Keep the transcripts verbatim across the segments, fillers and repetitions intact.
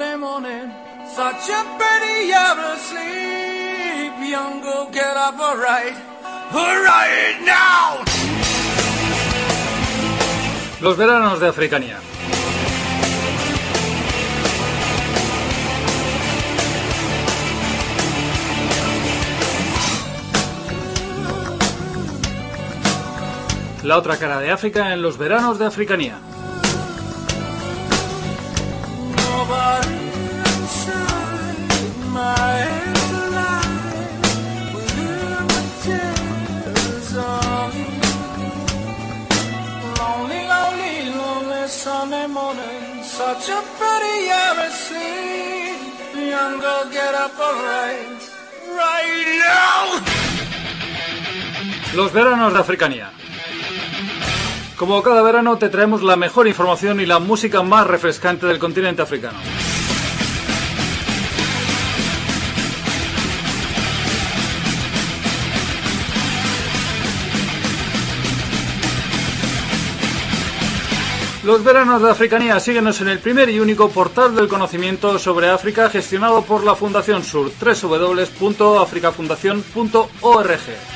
Sunday morning. Such a pretty hour of sleep. Young girl, get up, alright. Alright now. Los veranos de Africanía. La otra cara de África en los veranos de Africanía. Sunday morning, such a pretty hour of sleep. Young girl, get up, alright, right now. Los veranos de Africanía. Como cada verano te traemos la mejor información y la música más refrescante del continente africano. Los veranos de Africanía, síguenos en el primer y único portal del conocimiento sobre África gestionado por la Fundación Sur, doble u doble u doble u punto africafundación punto org.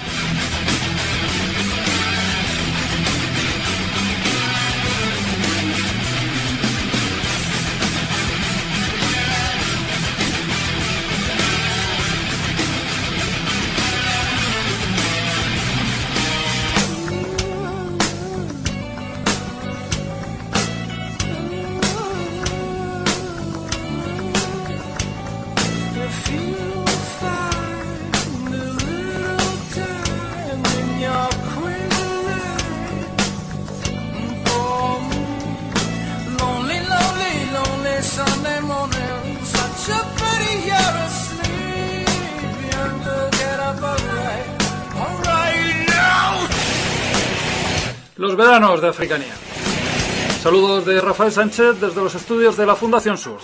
Los veranos de Africanía. Saludos de Rafael Sánchez desde los estudios de la Fundación Sur.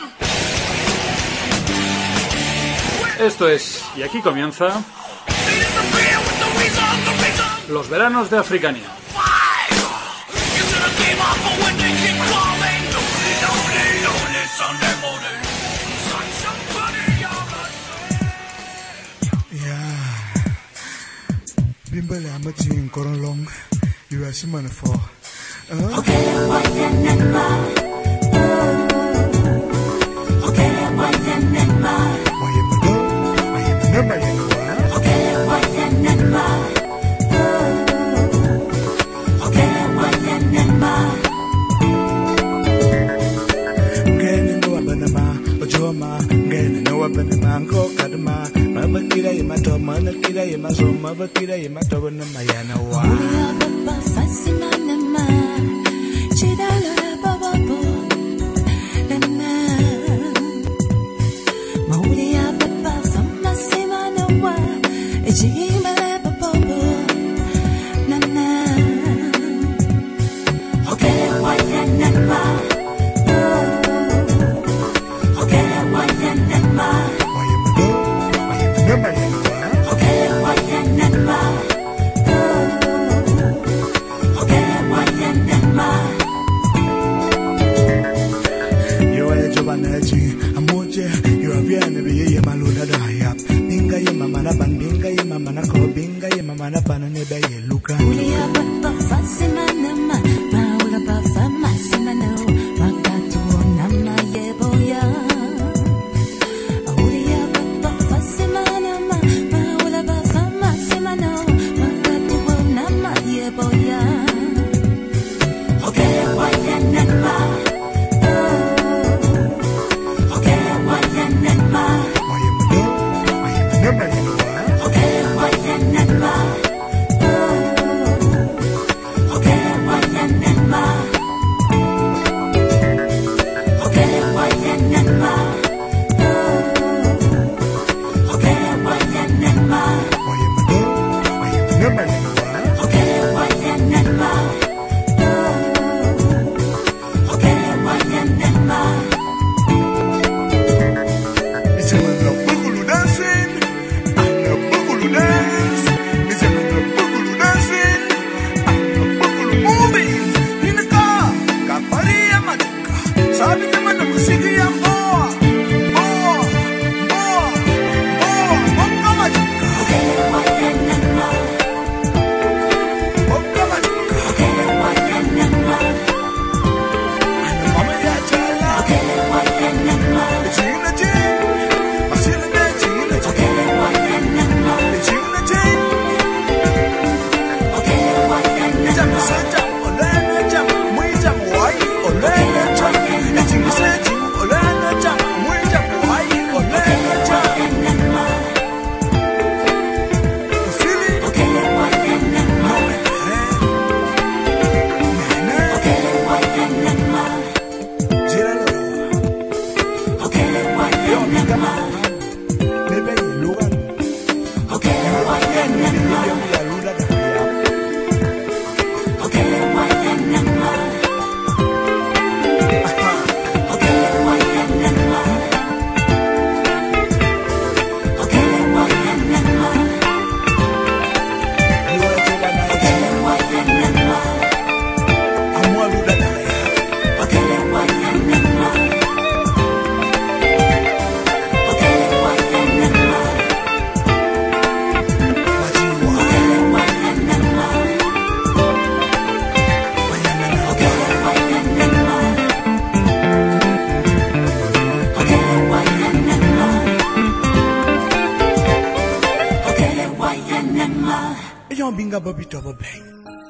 Esto es, y aquí comienza, los veranos de Africanía. You are some money for. Uh-huh. Okay, why then and my. Okay, why then and my. Why you go? Why you number you know? Okay, why then and my. Okay, why then and my. Ngene no abanama, ojoma, ngene no abanama, ngo kadama. Mama kira yema to, mana kira yema so, mama kira yema to na mayana wa. Binga Bobby Double Bang.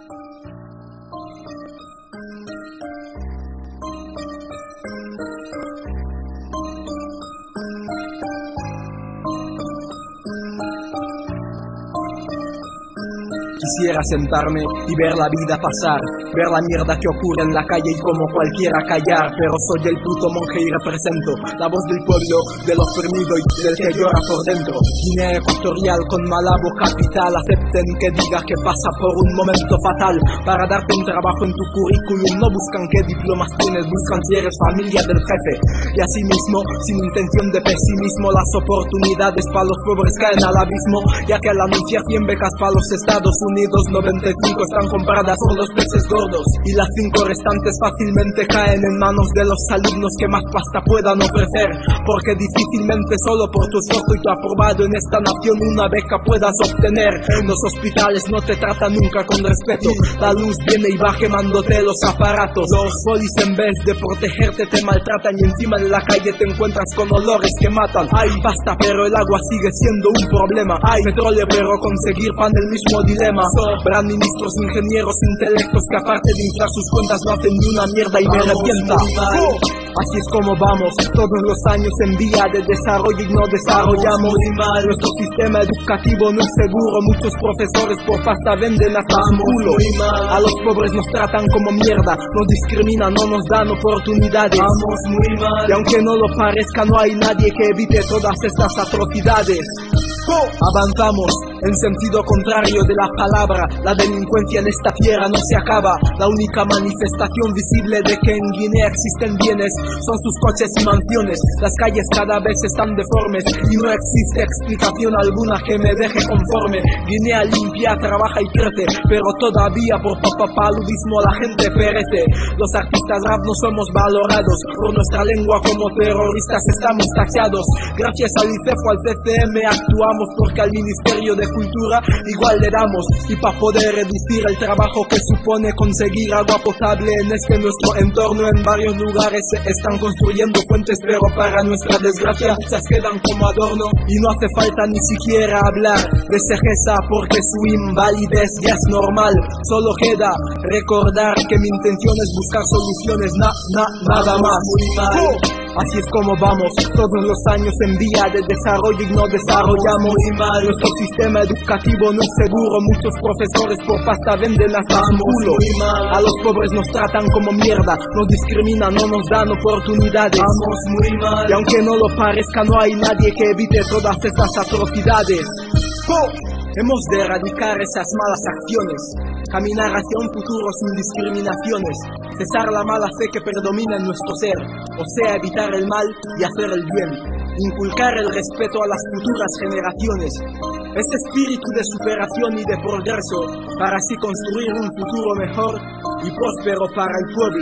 Quisiera sentarme y ver la vida pasar, ver la mierda que ocurre en la calle y como cualquiera callar, pero soy el puto monje y represento la voz del pueblo, del oprimido y del que llora por dentro. Guinea Ecuatorial con Malabo capital, acepten que diga que pasa por un momento fatal. Para darte un trabajo en tu currículum no buscan qué diplomas tienes, buscan si eres familia del jefe. Y así mismo, sin intención de pesimismo, las oportunidades para los pobres caen al abismo, ya que al anunciar cien becas para los Estados Unidos, noventa y cinco están compradas por los peces gordos y las cinco restantes fácilmente caen en manos de los alumnos que más pasta puedan ofrecer, porque difícilmente solo por tu esfuerzo y tu aprobado en esta nación una beca puedas obtener. En los hospitales no te tratan nunca con respeto, la luz viene y va quemándote los aparatos, los polis en vez de protegerte te maltratan y encima de la calle te encuentras con olores que matan. Hay pasta pero el agua sigue siendo un problema, hay petróleo pero conseguir pan el mismo dilema. Sobran ministros, ingenieros, intelectos que aparte de inflar sus cuentas no hacen ni una mierda y me revienta. Así es como vamos, todos los años en vía de desarrollo y no desarrollamos. Nuestro sistema educativo no es seguro, muchos profesores por pasta venden hasta su culo. A los pobres nos tratan como mierda, nos discriminan, no nos dan oportunidades. Vamos muy mal. Y aunque no lo parezca, no hay nadie que evite todas estas atrocidades. Avanzamos en sentido contrario de la palabra. La delincuencia en esta tierra no se acaba. La única manifestación visible de que en Guinea existen bienes son sus coches y mansiones. Las calles cada vez están deformes y no existe explicación alguna que me deje conforme. Guinea limpia, trabaja y crece, pero todavía por papapaludismo la gente perece. Los artistas rap no somos valorados, por nuestra lengua como terroristas estamos tachados. Gracias al I C E F o al C C M actuamos porque al Ministerio de Cultura igual le damos. Y para poder reducir el trabajo que supone conseguir agua potable en este nuestro entorno, en varios lugares se están construyendo fuentes, pero para nuestra desgracia muchas quedan como adorno. Y no hace falta ni siquiera hablar de cejeza porque su invalidez ya es normal. Solo queda recordar que mi intención es buscar soluciones, na, na, nada más. Así es como vamos, todos los años en vía de desarrollo y no desarrollamos. Nuestro sistema educativo no es seguro, muchos profesores por pasta venden hasta su culo. A los pobres nos tratan como mierda, nos discriminan, no nos dan oportunidades. Vamos muy mal. Y aunque no lo parezca, no hay nadie que evite todas estas atrocidades. ¡Oh! Hemos de erradicar esas malas acciones, caminar hacia un futuro sin discriminaciones, cesar la mala fe que predomina en nuestro ser, o sea, evitar el mal y hacer el bien, inculcar el respeto a las futuras generaciones, ese espíritu de superación y de progreso, para así construir un futuro mejor y próspero para el pueblo.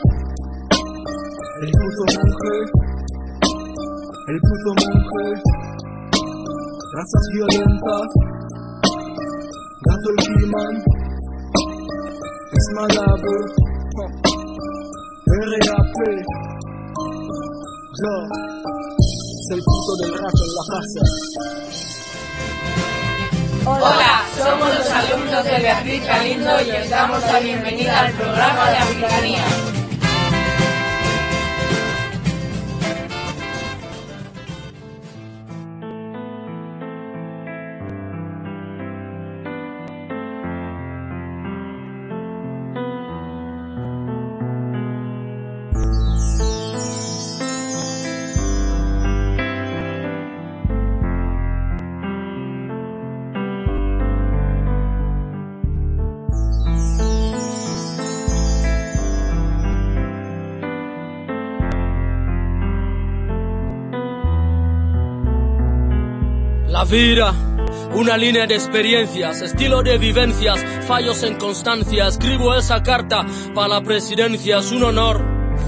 El puto monje, el puto monje, razas violentas, Gato el He-Man, es Malabo, R A P, Yo soy puto del rap en la casa. Hola, somos los alumnos de Beatriz Galindo y os damos la bienvenida al programa de Africanía. La vida, una línea de experiencias, estilo de vivencias, fallos en constancia. Escribo esa carta para la presidencia, es un honor.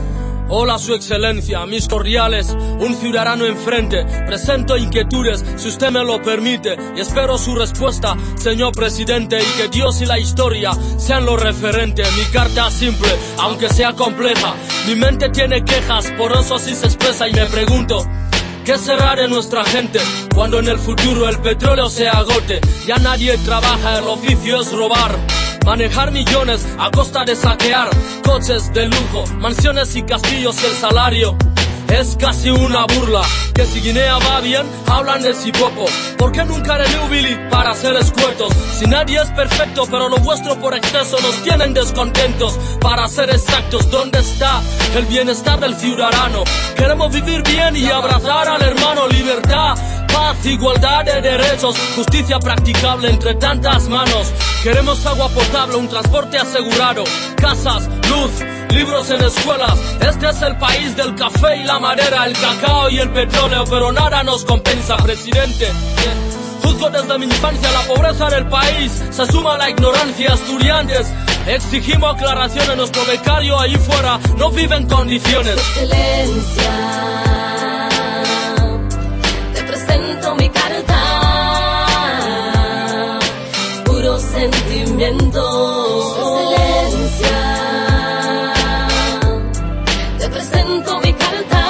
Hola su excelencia, mis cordiales, un ciudadano enfrente. Presento inquietudes, si usted me lo permite, y espero su respuesta, señor presidente, y que Dios y la historia sean lo referente. Mi carta es simple, aunque sea compleja. Mi mente tiene quejas, por eso así se expresa y me pregunto: ¿qué será de nuestra gente cuando en el futuro el petróleo se agote? Ya nadie trabaja, el oficio es robar. Manejar millones a costa de saquear coches de lujo, mansiones y castillos y el salario es casi una burla. Que si Guinea va bien, hablan de Sipopo. ¿Por qué nunca de New Billy para ser escuetos? Si nadie es perfecto, pero lo vuestro por exceso nos tienen descontentos. Para ser exactos, ¿dónde está el bienestar del ciudadano? Queremos vivir bien y abrazar al hermano. Libertad, paz, igualdad de derechos, justicia practicable entre tantas manos. Queremos agua potable, un transporte asegurado, casas, luz, libros en escuelas. Este es el país del café y la madera, el cacao y el petróleo, pero nada nos compensa, presidente. Juzgo desde mi infancia la pobreza del país, se suma la ignorancia. Estudiantes, exigimos aclaraciones, nuestro becario ahí fuera no vive en condiciones. Excelencia, te presento mi carta, puro sentimiento. Excelencia, te presento mi carta,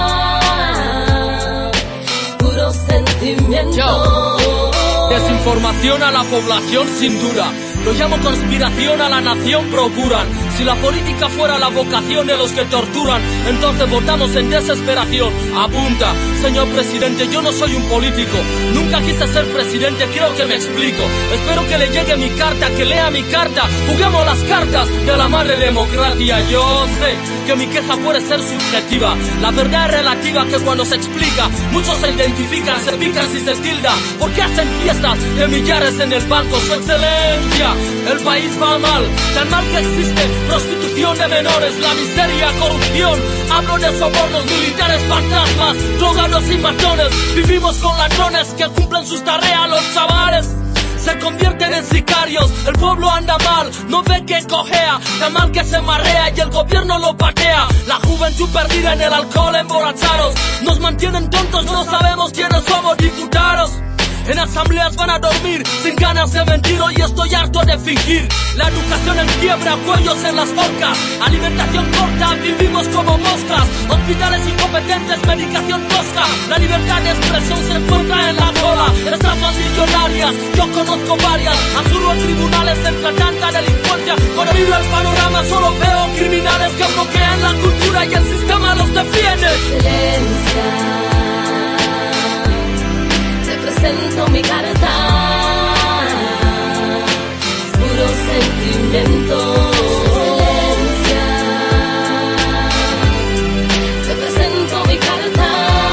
puro sentimiento. Yo. Desinformación a la población sin duda. Lo llamo conspiración a la nación procuran. Si la política fuera la vocación de los que torturan, entonces votamos en desesperación. Apunta, señor presidente, yo no soy un político. Nunca quise ser presidente, creo que me explico. Espero que le llegue mi carta, que lea mi carta. Juguemos las cartas de la madre democracia. Yo sé que mi queja puede ser subjetiva. La verdad es relativa, que cuando se explica muchos se identifican, se pican si se tilda. ¿Por qué hacen fiestas de millares en el banco? Su excelencia, el país va mal, tan mal que existe prostitución de menores, la miseria, corrupción. Hablo de sobornos, militares fantasmas, drogados y matones. Vivimos con ladrones que cumplen sus tareas, los chavales se convierten en sicarios. El pueblo anda mal, no ve que cojea, tan mal que se marea y el gobierno lo patea. La juventud perdida en el alcohol, emborrachados, nos mantienen tontos, no sabemos quiénes somos diputados. En asambleas van a dormir sin ganas de mentir, hoy estoy harto de fingir. La educación en quiebra, cuellos en las horcas, alimentación corta, vivimos como moscas. Hospitales incompetentes, medicación tosca. La libertad de expresión se encuentra en la cola. Estafas millonarias, yo conozco varias. Absurdo en tribunales entre tanta delincuencia. Cuando miro el panorama solo veo criminales que bloquean la cultura y el sistema los defiende. Excelencia, presento mi carta, puro sentimiento. Excelencia, te presento mi carta,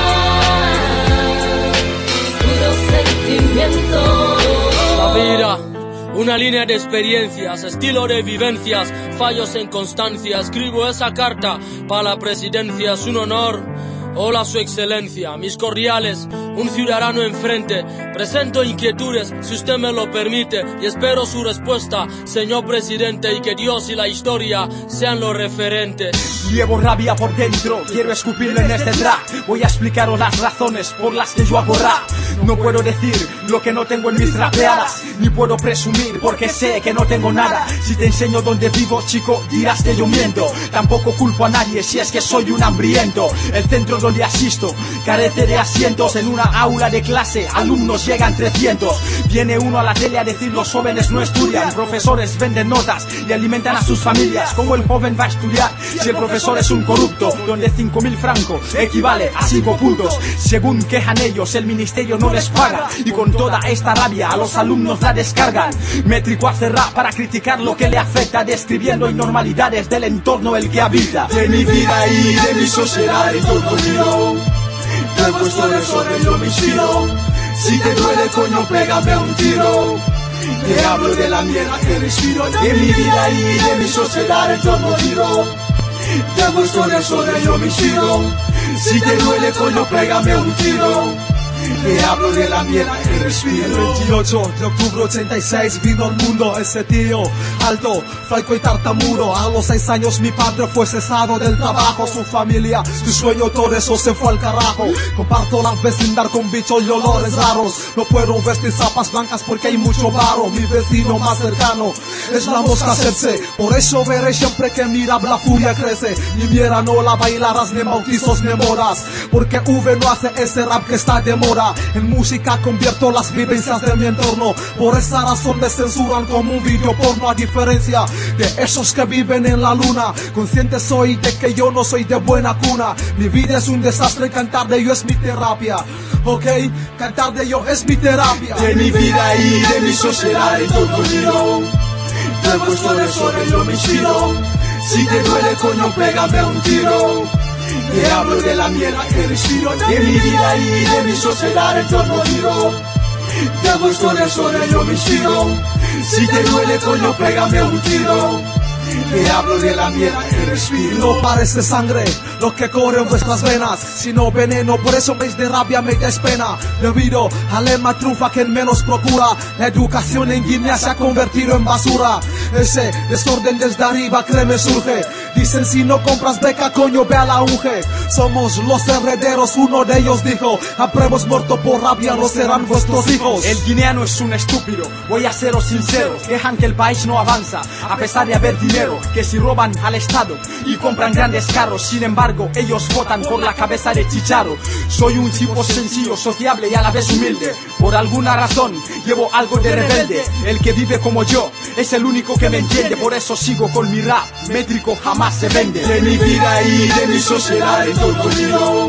puro sentimiento. La vida, una línea de experiencias, estilo de vivencias, fallos en constancia. Escribo esa carta para la presidencia, es un honor. Hola su excelencia, mis cordiales, un ciudadano enfrente. Presento inquietudes, si usted me lo permite, y espero su respuesta, señor presidente, y que Dios y la historia sean los referentes. Llevo rabia por dentro, quiero escupirlo en este track. Voy a explicaros las razones por las que yo hago rap. No puedo decir lo que no tengo en mis rapeadas, ni puedo presumir porque sé que no tengo nada. Si te enseño dónde vivo, chico, dirás que yo miento. Tampoco culpo a nadie si es que soy un hambriento. El centro solo le asisto. Carece de asientos en una aula de clase, alumnos llegan trescientos. Viene uno a la tele a decir los jóvenes no estudian, profesores venden notas y alimentan a sus familias. ¿Cómo el joven va a estudiar si el profesor es un corrupto? Donde cinco mil francos equivale a cinco puntos. Según quejan ellos, el ministerio no les paga, y con toda esta rabia a los alumnos la descargan. Métrico hace rap para criticar lo que le afecta, describiendo inormalidades del entorno el que habita. De mi vida y de mi sociedad en torno giro, de vuestro desorden yo me inspiro. Si te duele coño pégame un tiro. Te hablo de la mierda que respiro. De mi vida y de mi sociedad en torno giro, de vuestro desorden yo me inspiro. Si te duele coño pégame un tiro. Te hablo de la mierda que respiro. El veintiocho de octubre ochenta y seis vino al mundo ese tío alto, flaco y tartamudo. A los seis años mi padre fue cesado del trabajo. Su familia, su sueño, todo eso se fue al carajo. Comparto la vecindad con bichos y olores raros. No puedo vestir zapas blancas porque hay mucho varo. Mi vecino más cercano es la mosca Cerce. Por eso veré siempre que mira la furia crece. Ni mierda no la bailarás, ni bautizos ni modas, porque V no hace ese rap que está de moda. En música convierto las vivencias de mi entorno. Por esa razón me censuran como un video porno. A diferencia de esos que viven en la luna, consciente soy de que yo no soy de buena cuna. Mi vida es un desastre, cantar de ello es mi terapia. Ok, cantar de ello es mi terapia. De mi vida y de mi sociedad en torno giro, de vuestro desorden yo me inspiro. Si te duele coño pégame un tiro. Te hablo de la mierda que respiro. De mi vida y de mi sociedad en torno giro, de vuestro desorden yo me inspiro. Si te duele coño pégame un tiro. Te hablo de la mierda que respiro. No parece sangre lo que corre en vuestras venas, sino veneno. Por eso veis de rabia me des pena. Debido al lema trufa que menos procura, la educación en Guinea se ha convertido en basura. Ese desorden desde arriba créeme surge. Dicen si no compras beca coño ve a la unge. Somos los herederos, uno de ellos dijo. Habremos muerto por rabia, no serán vuestros hijos. El guineano es un estúpido, voy a seros sinceros. Quejan que el país no avanza, a pesar de haber dinero. Que si roban al Estado y compran grandes carros, sin embargo ellos votan por la cabeza de Chicharo. Soy un tipo sencillo, sociable y a la vez humilde. Por alguna razón llevo algo de rebelde. El que vive como yo es el único que me entiende. Por eso sigo con mi rap, métrico jamás se vende. De mi vida y de mi sociedad en torno giro,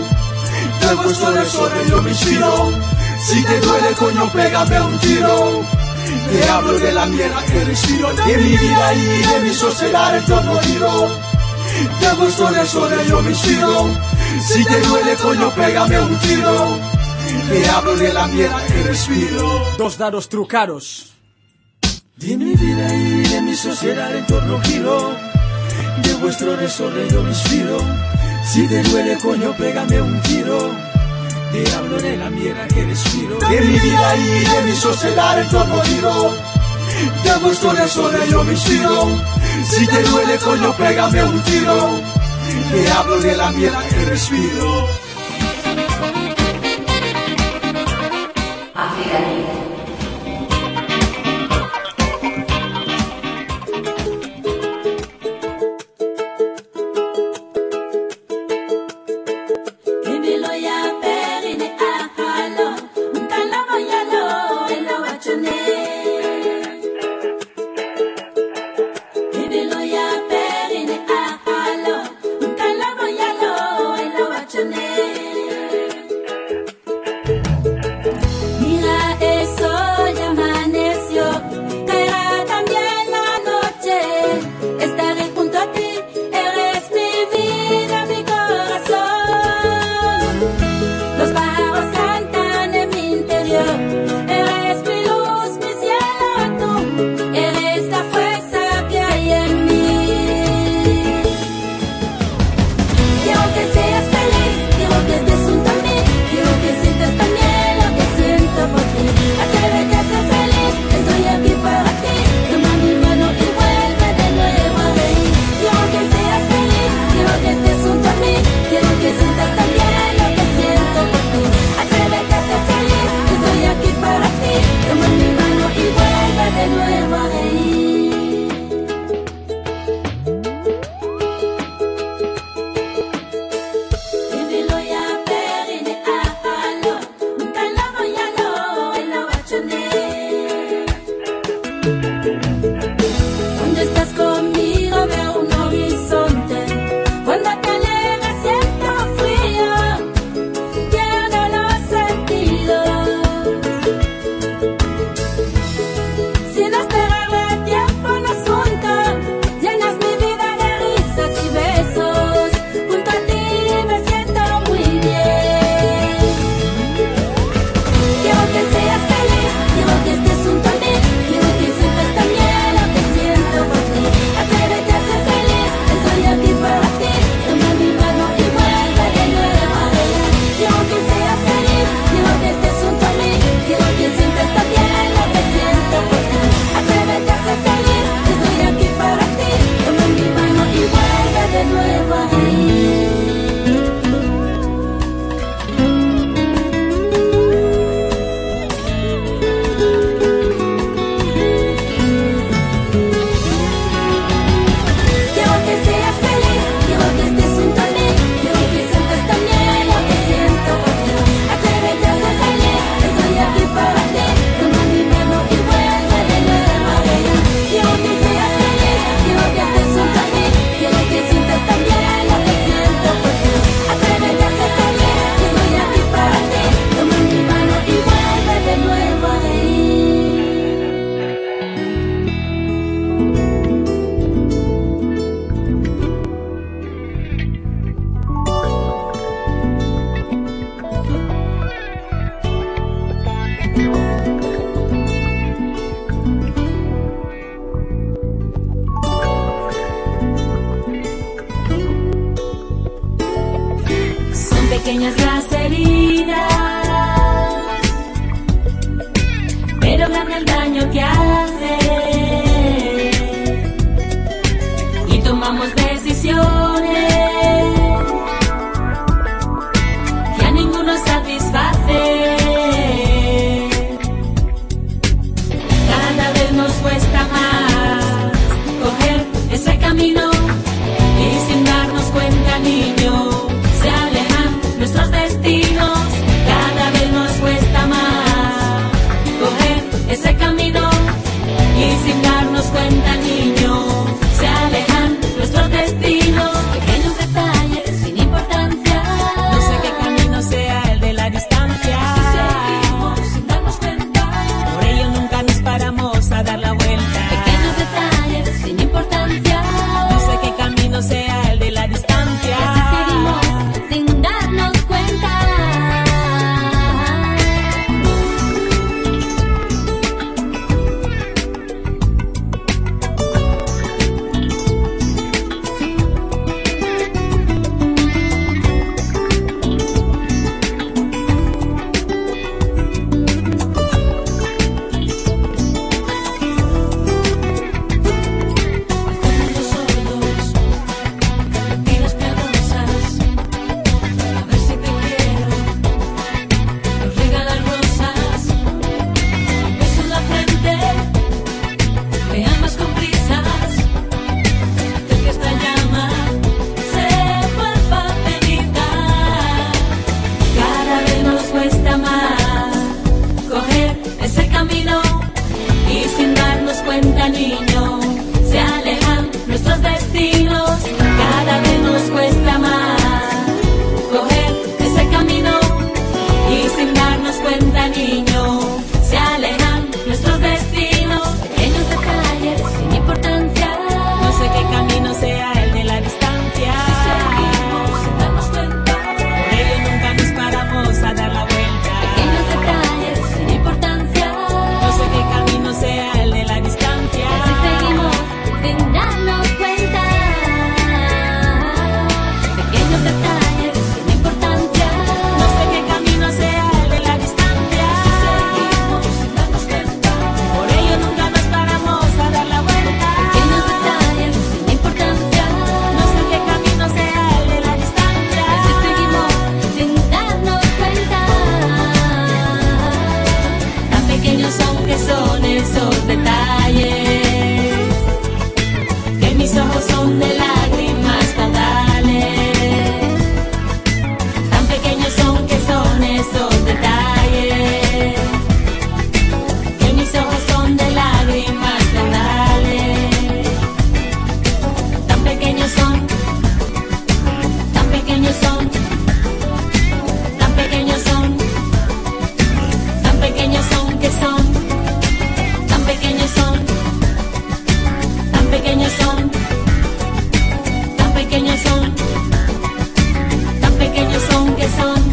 de vuestro desorden yo me inspiro. Si te duele coño pégame un tiro. Te hablo de la mierda que respiro. De mi vida y de mi sociedad en torno giro, de vuestro desorden yo me inspiro. Si te duele coño pégame un tiro. Te hablo de la mierda que respiro. Dos dados trucados. De mi vida y de mi sociedad en torno giro, de vuestro desorden yo me inspiro. Si te duele coño pégame un tiro. Te hablo de la mierda que respiro. De mi vida y de mi sociedad en torno giro, de vuestro desorden yo me inspiro. Si te duele coño pégame un tiro. Te hablo de la mierda que respiro. Chanel. heridas, pero grande el daño que hace. Y tomamos decisiones que a ninguno satisface. Cada vez nos cuesta más coger ese camino y sin darnos cuenta, niño, se alejan nuestros destinos. Cada vez nos cuesta más coger ese camino y sin darnos cuenta, niño, se alejan nuestros destinos. Pequeños detalles sin importancia, no sé qué camino sea el de la distancia. Si seguimos sin darnos cuenta, por ello nunca nos paramos a dar la vuelta. Pequeños detalles sin importancia, no sé qué camino sea el de la distancia. Si seguimos sin darnos cuenta. Niño, se alejan nuestros destinos. Cada vez nos cuesta más coger ese camino y sin darnos cuenta, niño, se alejan nuestros destinos. Pequeños detalles sin importancia, no sé qué camino sea el de la distancia. Si seguimos sin darnos cuenta, por ello nunca nos paramos a dar la vuelta. Pequeños detalles sin importancia, no sé qué camino sea el de la distancia. Sin darnos cuenta, pequeños detalles sin importancia, no sé qué camino sea el de la distancia. Seguimos sin darnos cuenta, por ello nunca nos paramos a dar la vuelta. Pequeños detalles sin importancia, no sé qué camino sea el de la distancia. Si seguimos sin darnos cuenta, tan pequeños son que son esos detalles. Mis ojos son de lágrimas caudales, tan pequeños son que son esos detalles. Que mis ojos son de lágrimas caudales, tan pequeños son, tan pequeños son, tan pequeños son, tan pequeños son que son, tan pequeños son, tan pequeños son. Pequeños son, tan pequeños son que son.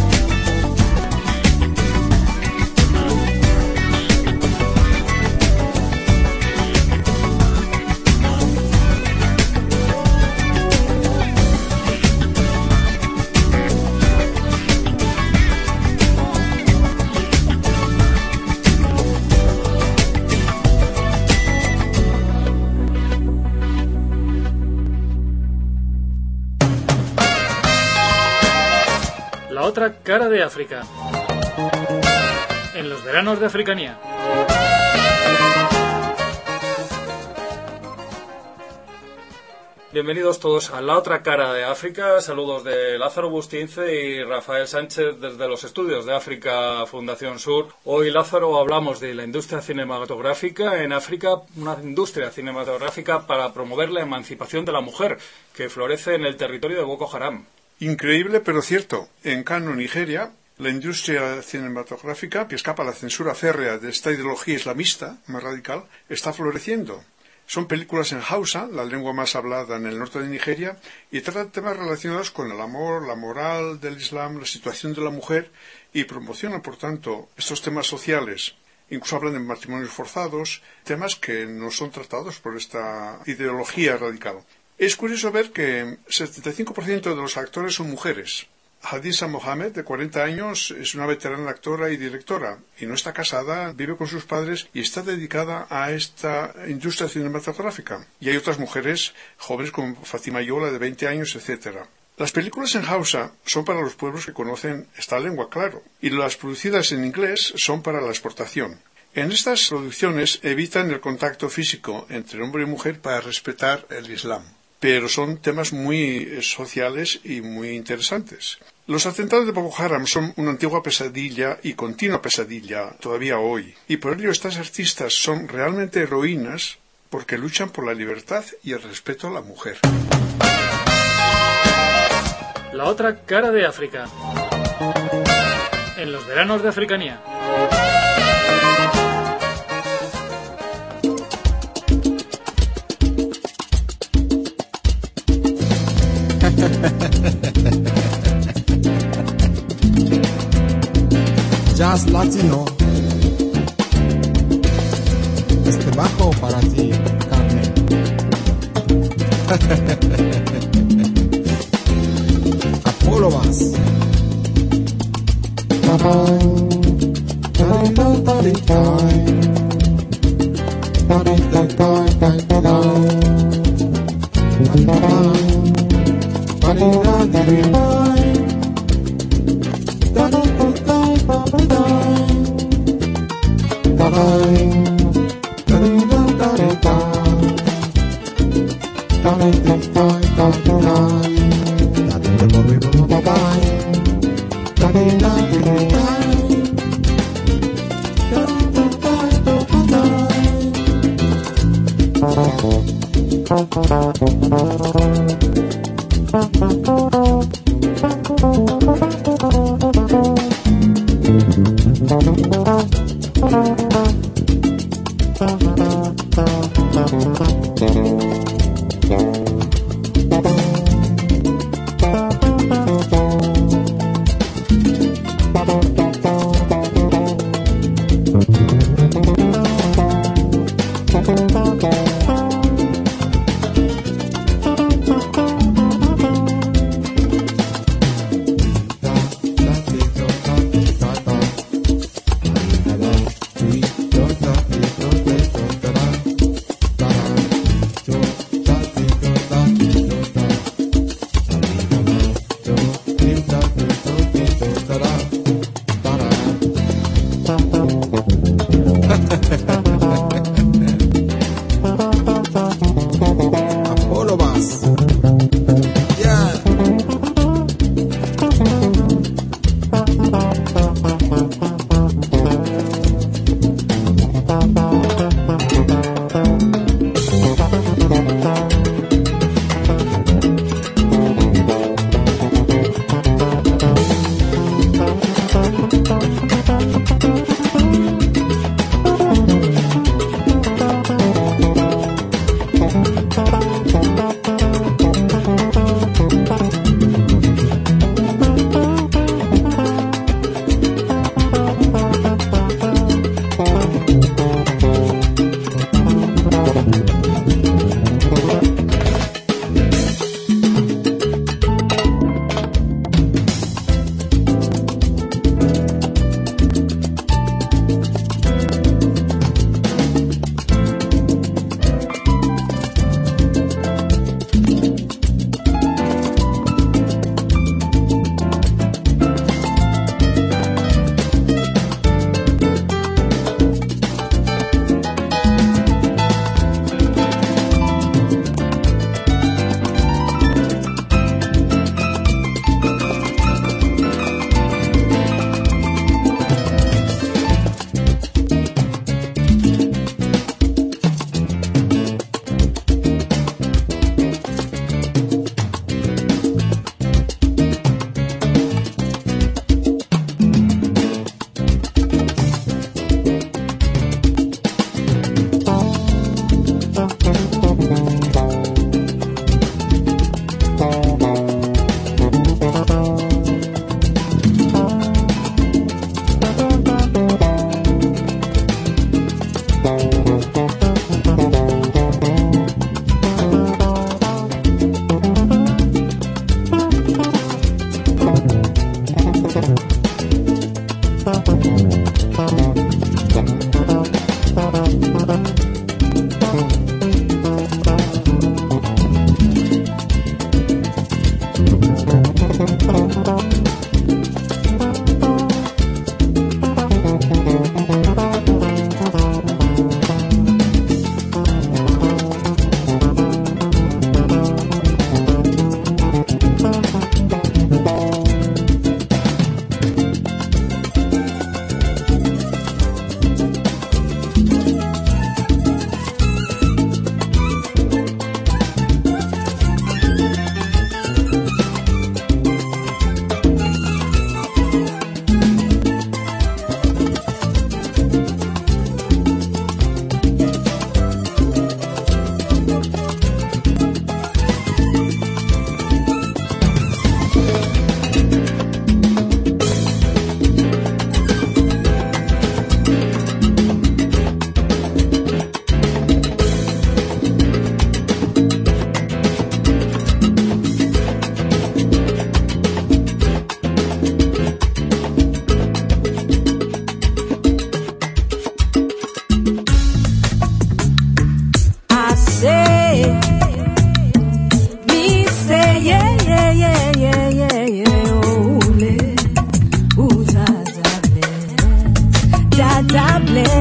La otra cara de África, en los veranos de Africanía. Bienvenidos todos a La Otra Cara de África. Saludos de Lázaro Bustince y Rafael Sánchez desde los estudios de África Fundación Sur. Hoy, Lázaro, hablamos de la industria cinematográfica en África, una industria cinematográfica para promover la emancipación de la mujer que florece en el territorio de Boko Haram. Increíble, pero cierto. En Kano, Nigeria, la industria cinematográfica, que escapa a la censura férrea de esta ideología islamista más radical, está floreciendo. Son películas en Hausa, la lengua más hablada en el norte de Nigeria, y tratan temas relacionados con el amor, la moral del Islam, la situación de la mujer, y promocionan, por tanto, estos temas sociales. Incluso hablan de matrimonios forzados, temas que no son tratados por esta ideología radical. Es curioso ver que setenta y cinco por ciento de los actores son mujeres. Hadissa Mohamed, de cuarenta años, es una veterana actora y directora, y no está casada, vive con sus padres y está dedicada a esta industria cinematográfica. Y hay otras mujeres jóvenes como Fátima Yola, de veinte años, etcétera. Las películas en Hausa son para los pueblos que conocen esta lengua, claro, y las producidas en inglés son para la exportación. En estas producciones evitan el contacto físico entre hombre y mujer para respetar el Islam, pero son temas muy sociales y muy interesantes. Los atentados de Boko Haram son una antigua pesadilla y continua pesadilla todavía hoy, y por ello estas artistas son realmente heroínas porque luchan por la libertad y el respeto a la mujer. La otra cara de África. En los veranos de Africanía. Jazz Latino. Este bajo para ti, Carmen. Apolo más.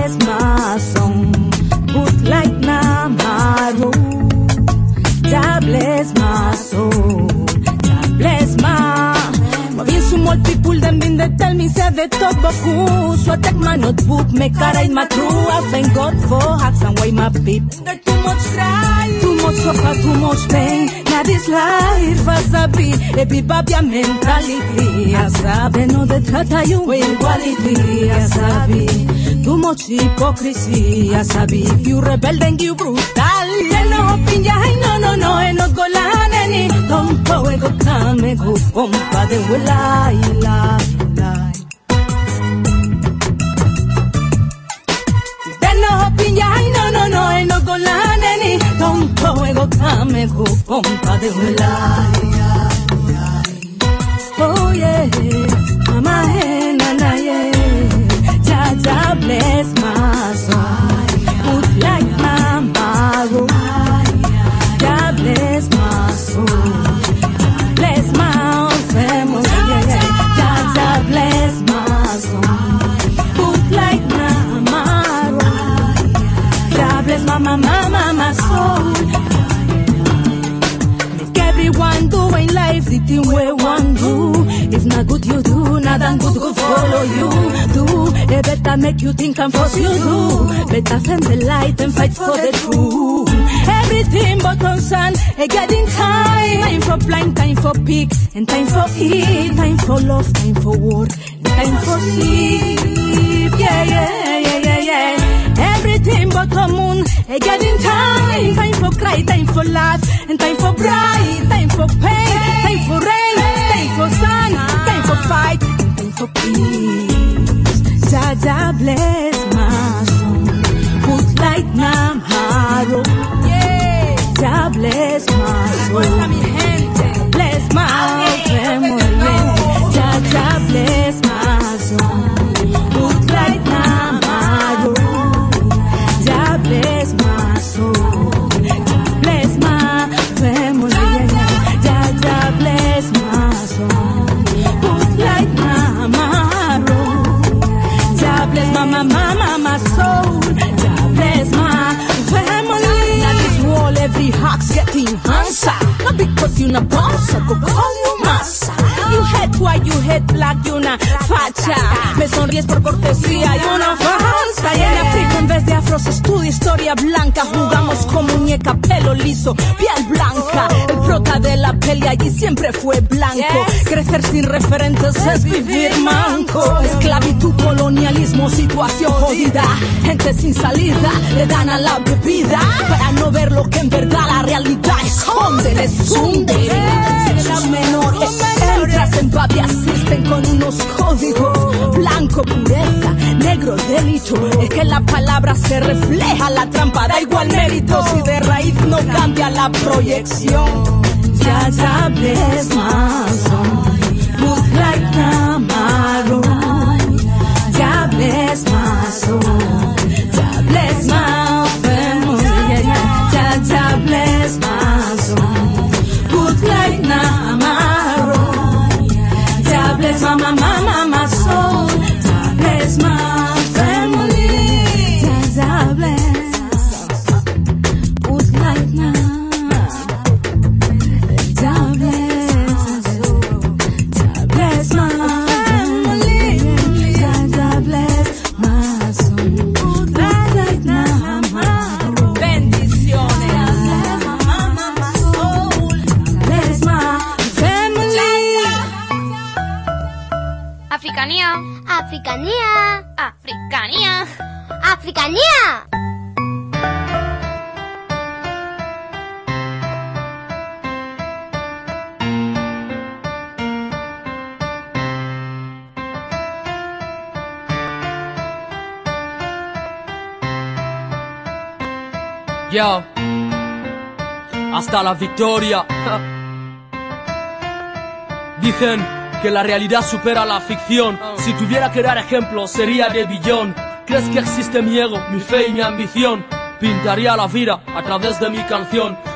bless my song. Put like Namaro. Jah bless my soul. Jah bless my. Moving small people, them been they tell me say they talk baku. So I take my notebook, make I write my true. I thank God for hacks and why my people. There's too much strife, too much suffer, too much pain. Now this life has a be a be babia mentality. Asabe no they trata you equality. Asabe too much hypocrisy. Asabe if you rebel then you brutal. They no opinion, no no no, and no go land any. Don't go and go come and go pompa they will lie, lie, lie. They no opinion, no no no, and no go land any. Don't go and go come and go pompa they will lie, lie, lie. Oh yeah, mama hey nana yeah. Jah Jah bless my soul. Put like mama roll. Jah bless my soul. Bless my family. Jah Jah bless my soul. Put like mama roll. Jah bless my mama mama soul. Make everyone doing life the thing we want do. If not good you do, nothing good go follow you. Do it better make you think and force you do. Better send the light and fight for the truth. Everything but concern, a getting time. Time for blind, time for peak, and time for eat, time for love, time for war, time for sleep. Yeah, yeah, yeah, yeah, yeah. Everything but common, a getting time. Time for cry, time for laugh, and time for bright, time for pain, time for rain, time for sun, time for fight, and time for peace. Jah Jah bless my soul. Put like Namaro. Jah bless my soul. Bless my family. Jah Jah bless my soul. Put like Namaro. Jah bless my soul. Bless my family. Jah Jah bless my soul. Put like Namaro. Jah bless my mama, my soul. Jah bless my family. Now this wall, every heart's getting answer. Not because you na boss, I go call you massa. You hate white, you hate black, you na facha. Me sonríes por cortesía, y una falsa. Y en África en vez de afro se estudia historia blanca. Jugamos con muñeca, pelo liso, piel blanca. El prota de la pelea allí siempre fue blanco. Crecer sin referentes es vivir manco. Esclavitud, colonialismo, situación jodida. Gente sin salida, le dan a la bebida. Para no ver lo que en verdad la realidad esconde, les hunde. Las menores entras en papi, asisten con unos códigos. Blanco, pureza, negro, delito. Es que la palabra se refleja, la trampa da igual mérito. Si de raíz no cambia la proyección. Jah Jah bless my soul. Put like Namaro. Jah bless my soul. Jah bless my family. Jah Jah bless my soul. Put like Namaro. Jah bless my mama, mama soul. Jah bless my family. Jah Jah bless. Put like Namaro. Jah bless. Jah bless my family. Jah Jah bless my soul. Put like Namaro. Bendiciones. Africanía. Africanía. Africanía. Africanía. Yo, hasta la victoria. Dicen que la realidad supera la ficción. Si tuviera que dar ejemplos sería de billón. ¿Crees que existe mi ego, mi fe y mi ambición? Pintaría la vida a través de mi canción.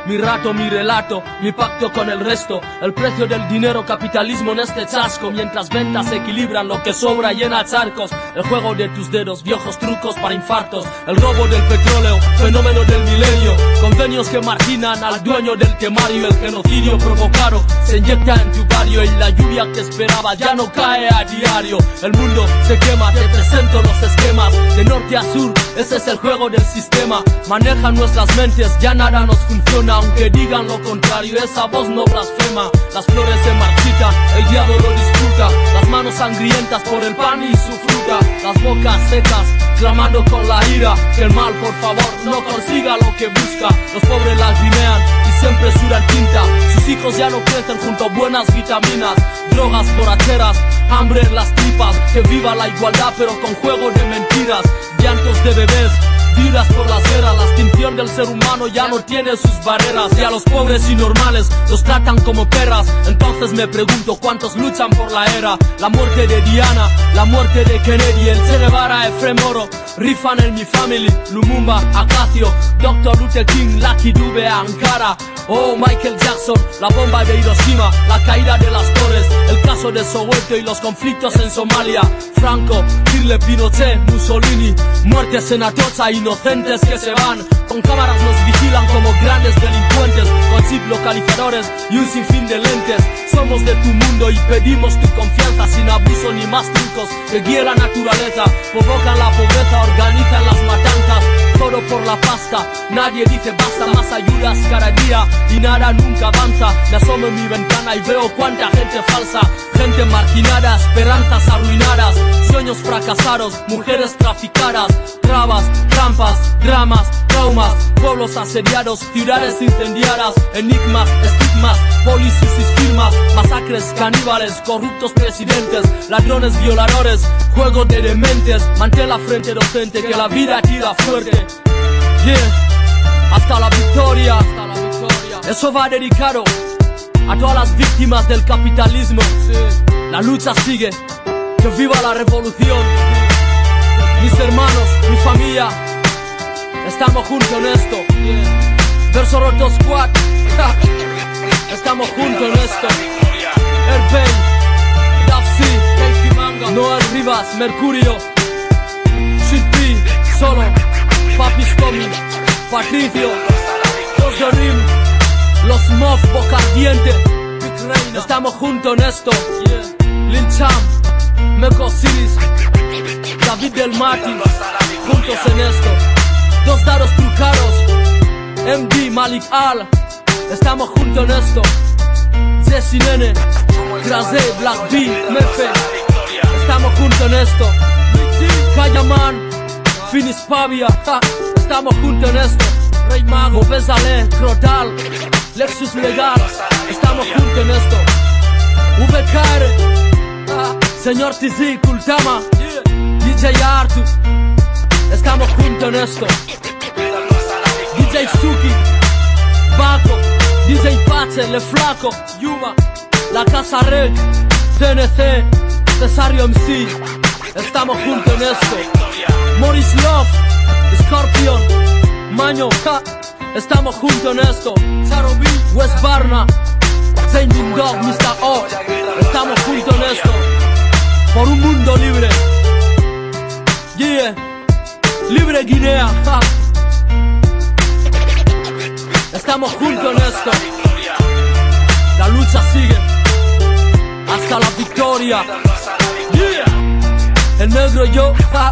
mi rato, mi relato, mi pacto con el resto. El precio del dinero, capitalismo en este chasco. Mientras ventas equilibran lo que sobra, llena charcos. El juego de tus dedos, viejos trucos para infartos. El robo del petróleo, fenómeno del milenio. Convenios que marginan al dueño del temario. El genocidio provocado se inyecta en tu barrio y la lluvia que esperaba ya no cae a diario. El mundo se quema, te presento los esquemas. De norte a sur, ese es el juego del sistema. Manejan nuestras mentes, ya nada nos funciona. Aunque digan lo contrario, esa voz no blasfema. Las flores se marchitan, el diablo lo disfruta. Las manos sangrientas por el pan y su fruta. Las bocas secas, clamando con la ira. Que el mal, por favor, no consiga lo que busca. Los pobres lagrimean y siempre sudan tinta. Sus hijos ya no crecen junto a buenas vitaminas. Drogas borracheras, hambre en las tripas. Que viva la igualdad pero con juego de mentiras. Llantos de bebés, vidas por las eras. La extinción del ser humano ya no tiene sus barreras. Y a los pobres y normales los tratan como perras. Entonces me pregunto cuántos luchan por la era. La muerte de Diana, la muerte de Kennedy, el Che Guevara, Efrem Oro, rifan en mi family. Lumumba, Acacio, doctor Luther King, Lucky Dube, Ankara. Oh, Michael Jackson, la bomba de Hiroshima, la caída de las torres, el caso de Soweto y los conflictos en Somalia. Franco, Hitler, Pinochet, Mussolini, muertes en Atocha, inocentes que se van. Con cámaras nos vigilan como grandes delincuentes, con chip localizadores y un sinfín de lentes. Somos de tu mundo y pedimos tu confianza, sin abuso ni más trucos que guíe la naturaleza. Provocan la pobreza, organizan las matanzas, todo por la pasta. Nadie dice basta, más ayudas cada día y nada nunca avanza. Me asomo en mi ventana y veo cuánta gente falsa, gente marginada, esperanzas arruinadas, sueños fracasados, mujeres traficadas, trabas, trampas, dramas, traumas, pueblos asediados, ciudades incendiadas, enigmas, estigmas, polis y sus firmas, masacres, caníbales, corruptos presidentes, ladrones, violadores, juego de dementes. Mantén la frente docente, que la vida tira fuerte. Yeah, hasta la victoria, hasta la victoria. Eso va dedicado a todas las víctimas del capitalismo. La lucha sigue, que viva la revolución. Mis hermanos, mi familia, estamos juntos en esto. Verso Roto Squad, estamos juntos en esto. Airpain, Dafsi, Noel Rivas, Mercurio, Shitpi, Solo, Papi Stomy, Patricio, Ozorim, Los Mof, Boca Ardiente. Estamos juntos en esto. Lil Cham, Meco Cities, David Del Mati, juntos en esto. Dos dados trucados, M D, Malik Al, estamos juntos en esto. Jesse Nene, Krasé, Black B, Mefe, estamos juntos en esto. Kayaman, Finis Pavia, ja, estamos juntos en esto. Rey Mago, Besale, Crotal, Lexus Legal, estamos juntos en esto. V K R, ja, Señor T Z, Kultama, D J Artu, estamos juntos en esto. D J Suki, Baco, D J Pache, Le Flaco, Yuma, La Casa Rec, C N C, Cesario M C, estamos juntos en esto. Morris Love, Scorpion, Maño, ja, estamos juntos en esto. Charo B, West Barna, Changing Dog, mister O, estamos juntos en esto. Por un mundo libre. Yeah, Libre Guinea, ja. Estamos juntos en esto. La lucha sigue hasta la victoria. Yeah, el negro y yo, ja.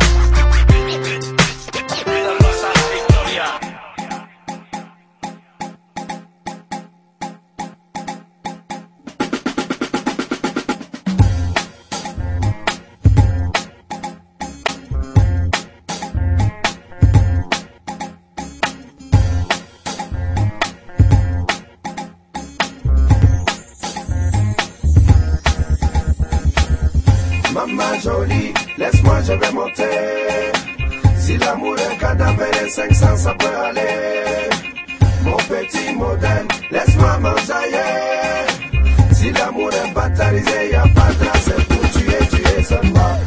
Maman jolie, laisse-moi, je vais monter. Si l'amour est cadavre, cinq cents, ça peut aller. Mon petit modèle, laisse-moi m'enjailler. Si l'amour est batarisé, y'a pas de race, c'est pour tuer, tuer seulement.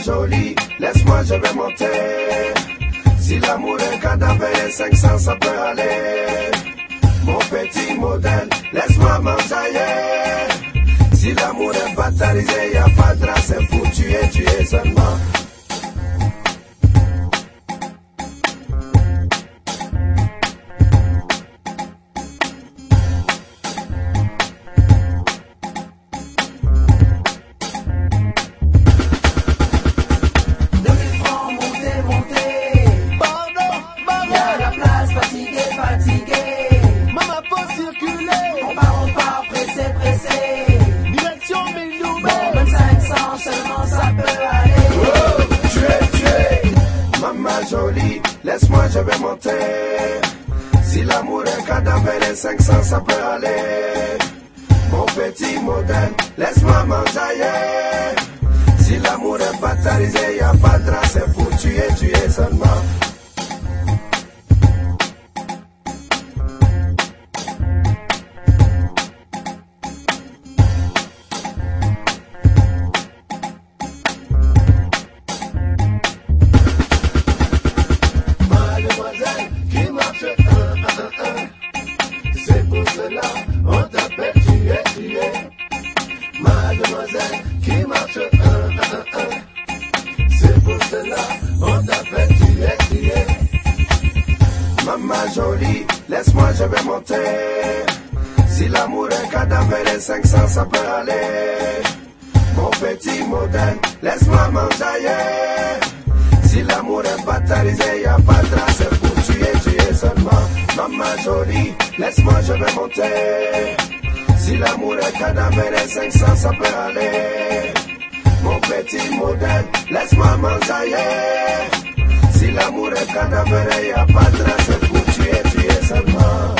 jolie, laisse-moi, je vais monter. Si l'amour est cadavre et cinq cents, ça peut aller. Mon petit modèle, laisse-moi m'enjailler. Si l'amour est batarisé, y a pas de race, c'est foutu et tu es seulement. Laisse-moi, je vais monter. Si l'amour est cadavre et cinq cents, ça peut aller. Mon petit modèle, laisse-moi m'enjailler. Si l'amour est batarisé, y a pas de race, c'est foutu et tu es seulement. Jolie, laisse-moi, je vais monter. Si l'amour est cadavre et cinq cents, ça peut aller. Mon petit modèle, laisse-moi m'enjailler. Si l'amour est batarisé, y a pas de race, c'est pour tuer, tu es seulement. Maman jolie, laisse-moi, je vais monter. Si l'amour est cadavre et cinq cents, ça peut aller. Mon petit modèle, laisse-moi m'enjailler. Si l'amour est cadavre, y a pas de race, c'est pour tuer, tu es seulement.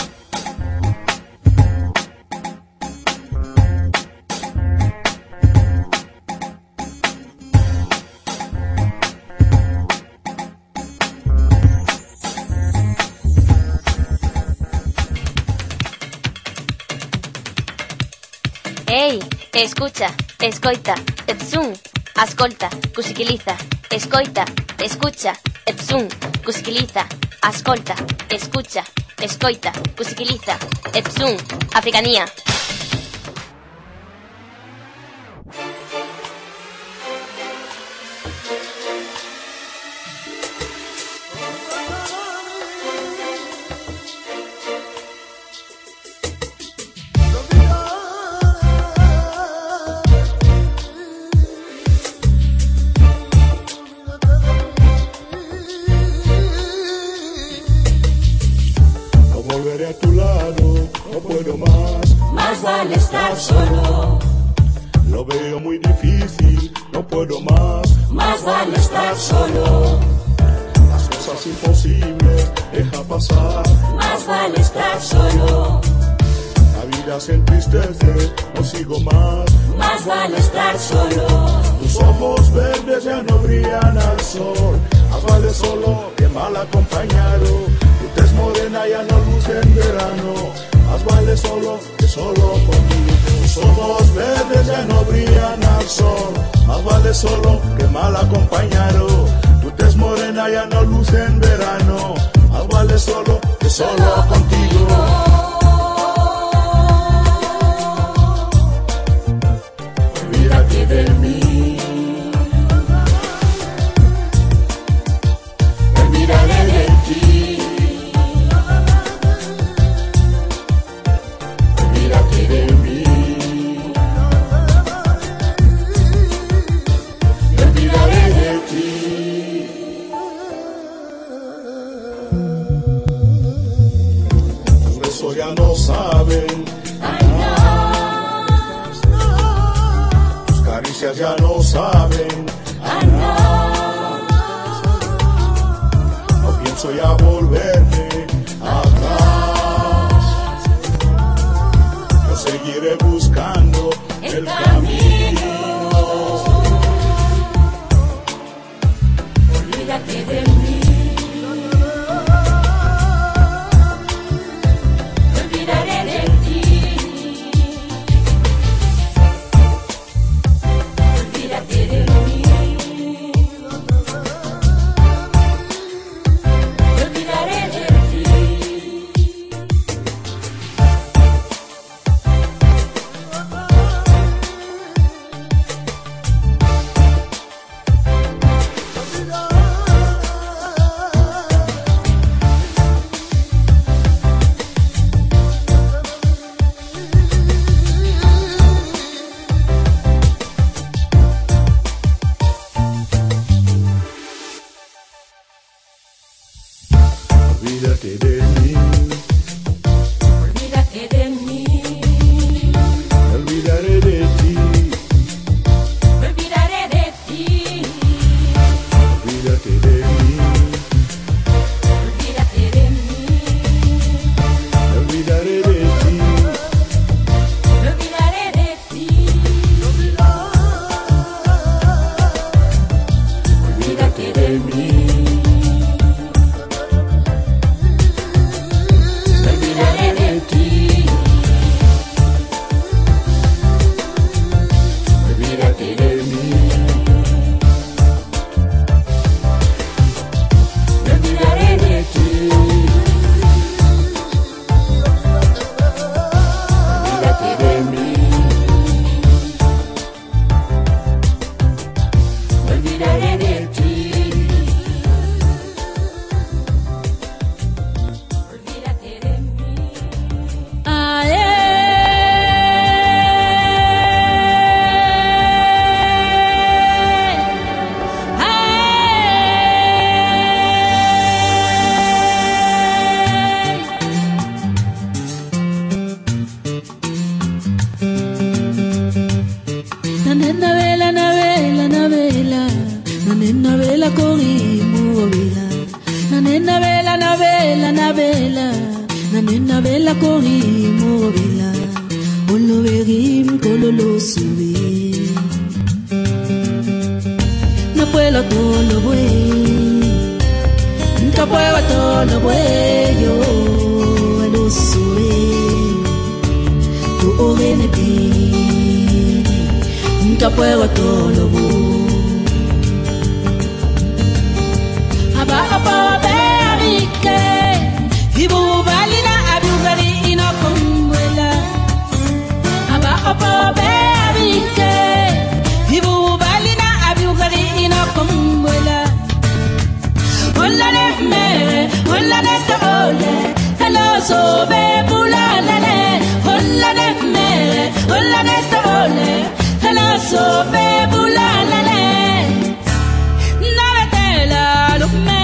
Ei, escucha, escoita, epsum, ascolta, cusiquiliza, escoita, escucha, epsum, cusiquiliza, ascolta, escucha, escoita, cusiquiliza, epsum, africanía. Vale estar solo. Lo veo muy difícil, no puedo más. Más vale estar solo. Las cosas imposibles, deja pasar. Más vale estar solo. La vida se entristece, no sigo más. Más vale estar solo. Tus ojos verdes ya no brillan al sol. Más vale solo que mal acompañado. Tu tez morena ya no luce en verano. Más vale solo que solo conmigo. Tus ojos verdes ya no brillan al sol. Más vale solo que mal acompañado. Tu tez morena ya no luce en verano. Más vale solo que solo contigo. Olvídate de mí. Olvídate de ti. Olvídate de mí. Olvídate de ti. Tus besos ya no saben. Tus caricias ya no saben. No pienso ya volverme atrás. Yo seguiré buscando el camino. Olvídate de mí. Olvidaré de ti. Olvídate de mí. vela, na vela, na vela, na nena vela corimo vela, na nena vela, na vela, na vela, na nena vela corimo vela, olo verim cololo sube, no puedo todo buen, no puedo todo buen yo, lo sube, tu orene pi, no puedo todo buen. Abajo Berike, Ibu Balina, Abugari, Ino Conguela. Abajo Berike, Ibu Balina, Abugari, Ino Conguela. Hola de mere, hola de ole, hello so be bulalale. Hola de mere, hola de ole, hello so be bulalale. Navetela, look me.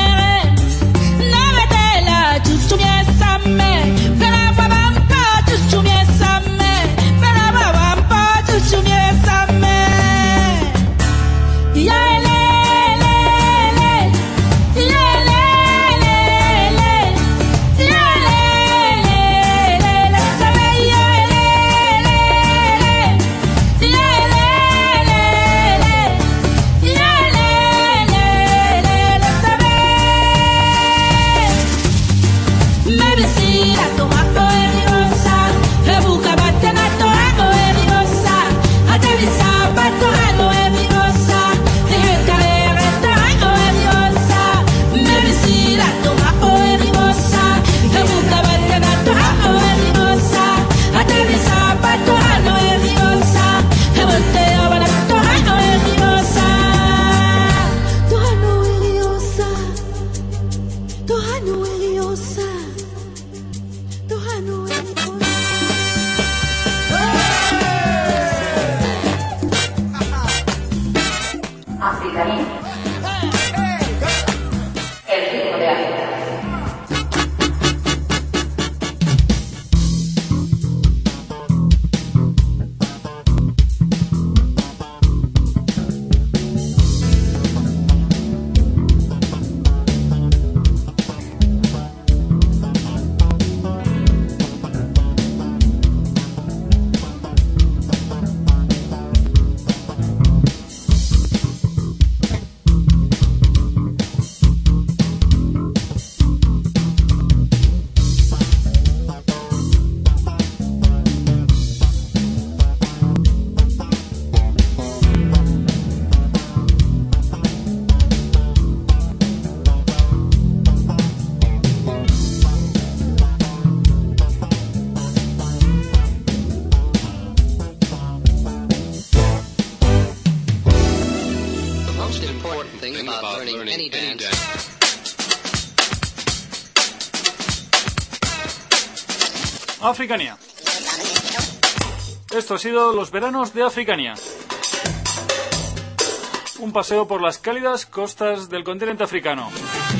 Africania. Esto ha sido los veranos de Africania. Un paseo por las cálidas costas del continente africano.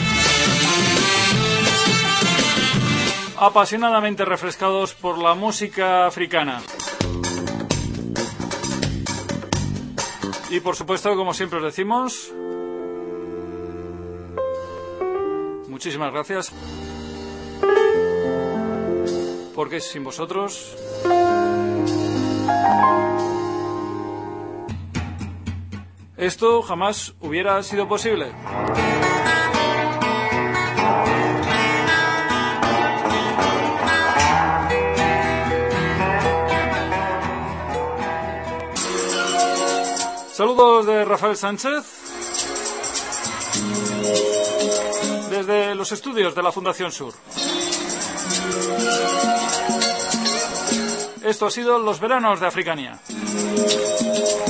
Apasionadamente refrescados por la música africana. Y por supuesto, como siempre os decimos, muchísimas gracias. Porque sin vosotros esto jamás hubiera sido posible. Saludos de Rafael Sánchez desde los estudios de la Fundación Sur. Esto ha sido los veranos de Africania.